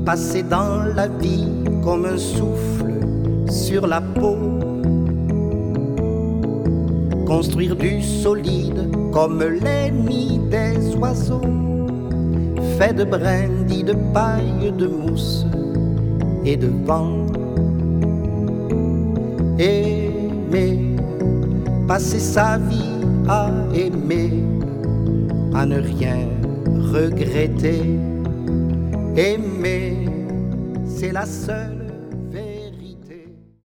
passer dans la vie comme un souffle sur la peau, construire du solide comme les nids des oiseaux, fait de brindilles, de paille, de mousse et de vent. Aimer, passer sa vie à aimer, à ne rien regretter. Aimer, c'est la seule